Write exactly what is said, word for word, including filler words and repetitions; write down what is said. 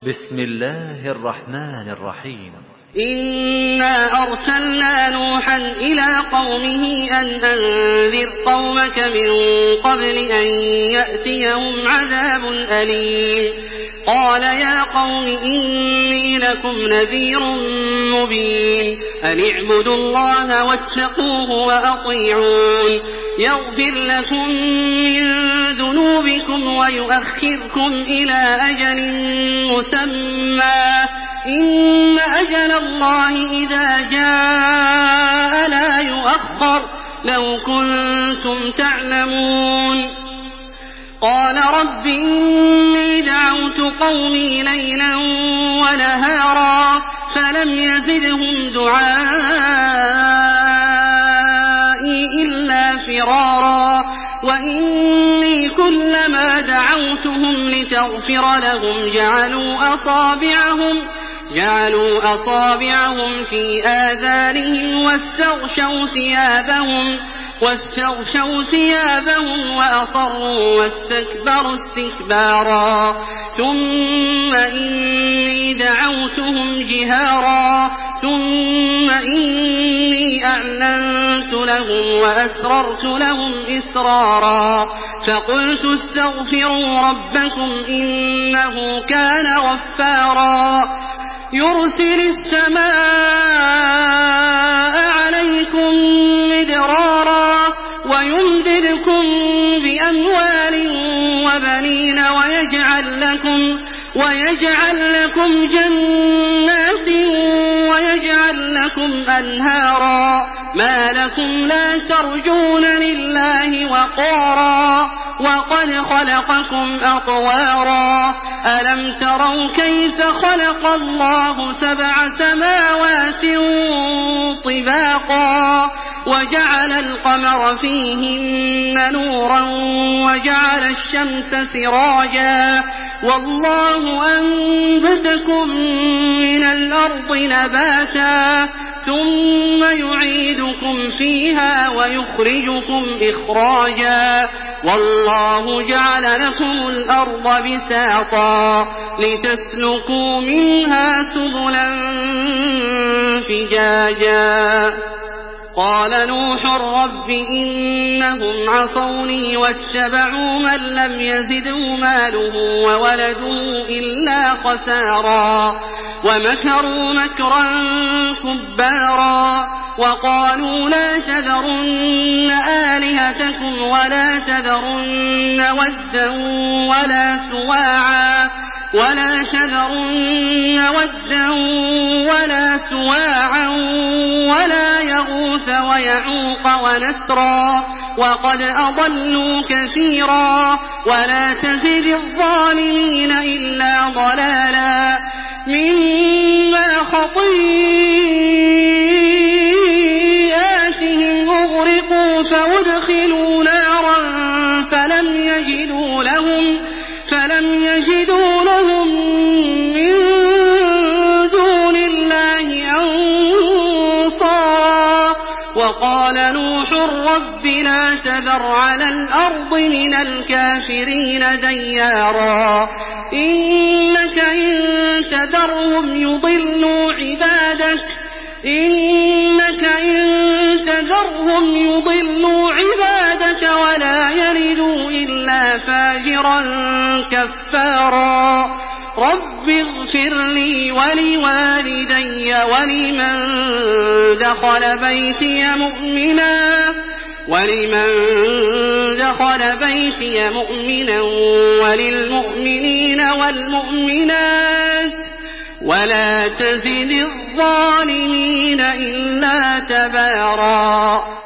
بسم الله الرحمن الرحيم. إنا أرسلنا نوحا إلى قومه أن أنذر قومك من قبل أن يأتيهم عذاب أليم. قال يا قوم إني لكم نذير مبين أن اعبدوا الله واتقوه وأطيعون يغفر لكم من ذنوبكم ويؤخركم إلى أجل مسمى إن أجل الله إذا جاء لا يؤخر لو كنتم تعلمون. قال رب إني دعوت قومي ليلا ونهارا فلم يزدهم دعائي إلا فرارا وإني كلما دعوتهم لتغفر لهم جعلوا أصابعهم جعلوا أصابعهم في آذانهم واستغشوا ثيابهم واستغشوا ثيابهم وأصروا واستكبروا استكبارا ثم إني دعوتهم جهارا ثم إني أعلنت لهم وأسررت لهم إسرارا فقلت استغفروا ربكم إنه كان غفارا يرسل السماء عليكم مدرارا ويمددكم بأموال وبنين ويجعل لكم ويجعل لكم جنات ويجعل لكم أنهارا ما لكم لا ترجون لله وقارا وقد خلقكم أطوارا ألم تروا كيف خلق الله سبع سماوات طباقا وجعل القمر فيهن نورا وجعل الشمس سراجا والله أنبتكم من الأرض نباتا ثم يعيدكم فيها ويخرجكم إخراجا والله جعل لكم الأرض بساطا لتسلكوا منها سبلا فجاجا. قال نوح رب إنهم عصوني واتبعوا من لم يزده ماله وولده إلا خسارا ومكروا مكرا كبارا وقالوا لا تذرن آلهتكم ولا تذرن ودا ولا سواعا ولا تذرن ودا ولا سواعا ولا يغوث ويعوق ونسرا وقد أضلوا كثيرا ولا تزد الظالمين إلا ضلالا مما خطيئاتهم أغرقوا فأدخلوا نارا فلم يجدوا لهم فلم يجدوا لهم من دون الله أنصارا. وقال نوح رب لا تذر على الأرض من الكافرين ديارا إنك إن تذرهم يضلوا عبادك إنك إن تذرهم يضلوا عبادك ولا يلدوا إلا فاجرا كفارا. رب اغفر لي ولوالدي ولمن دخل بيتي مؤمنا ولمن دخل بيتي مؤمنا وللمؤمنين والمؤمنات ولا تزد الظالمين إلا تبارا.